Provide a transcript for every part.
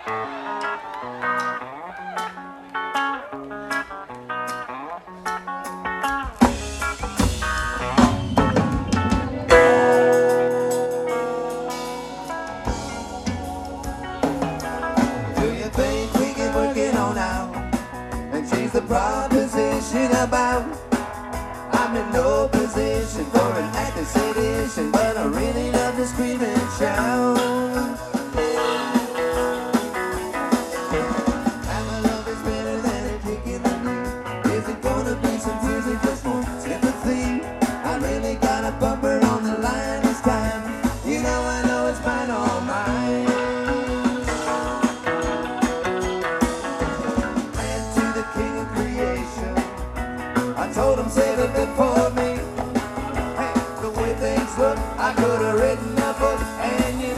The proposition about I'm in no position for an active sedition, but I really love to scream and shout. And my love is better than a kick in the knee. Is it gonna be some tears or just more sympathy? I really got a bumper on the line this time. You know I know it's mine, all mine. I told him save it before me. Hey, the way things look, I could have written a book, and you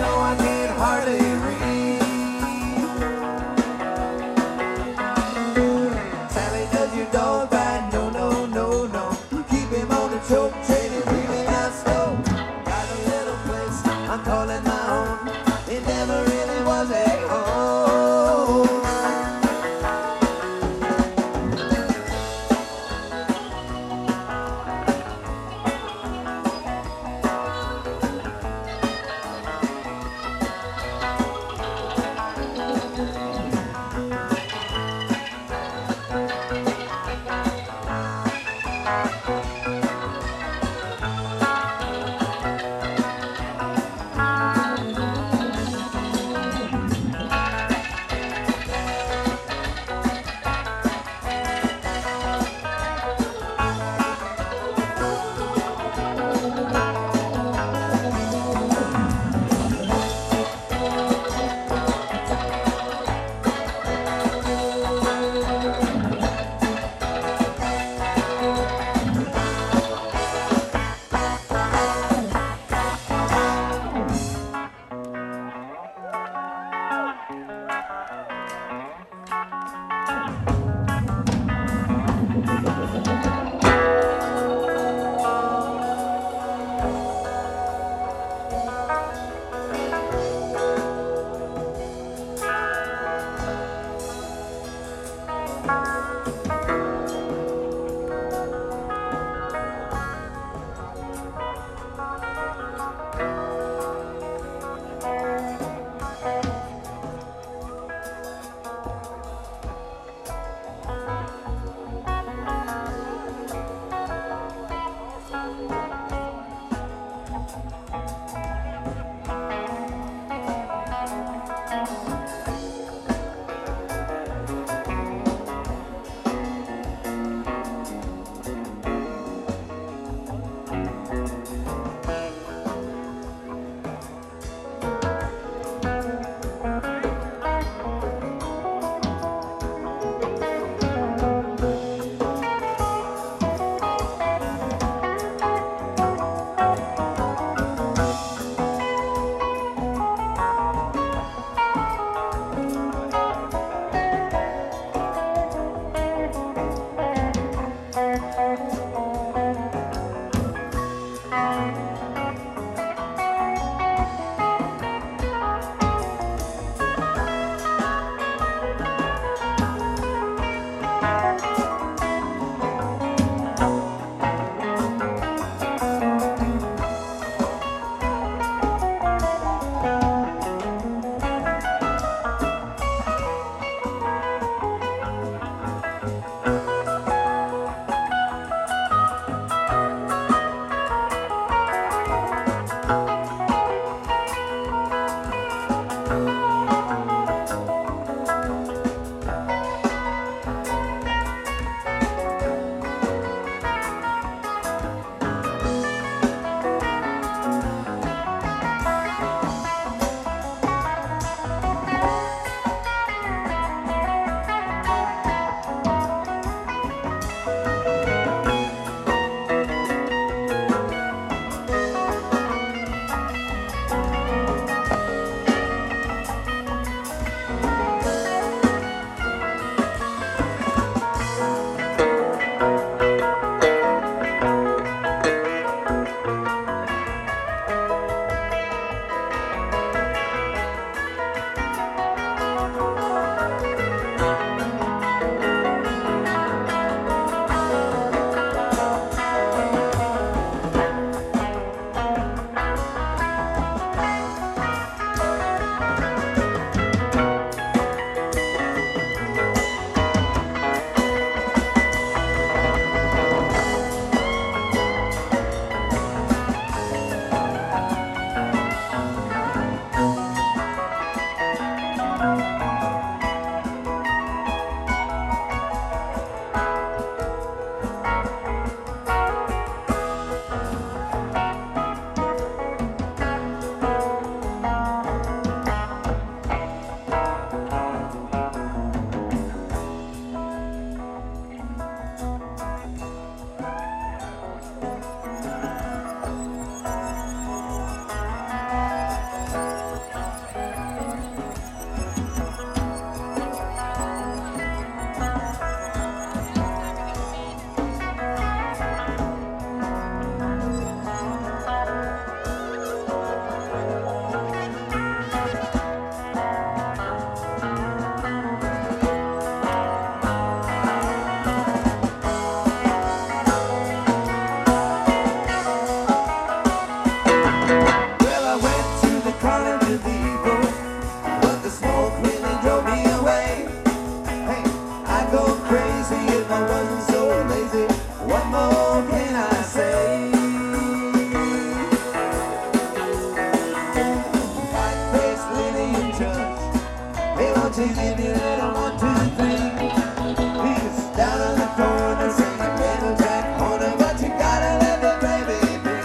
won't you give me a little 1, 2, 3? He's down on the corner singing Little Jack Horner, but you gotta let the baby be.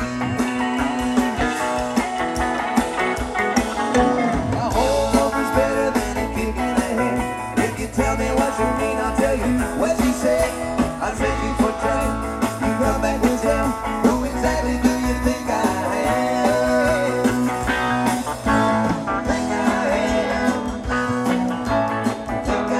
A whole loaf is better than a kick in the head. If you tell me what you mean, I'll tell you what you say. I'll take you for train. You come back and tell who exactly do you think I am? Think I am. Think I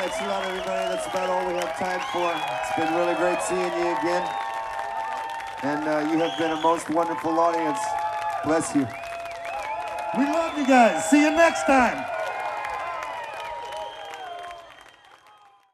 Thanks a lot, everybody. That's about all we have time for. It's been really great seeing you again. And you have been a most wonderful audience. Bless you. We love you guys. See you next time.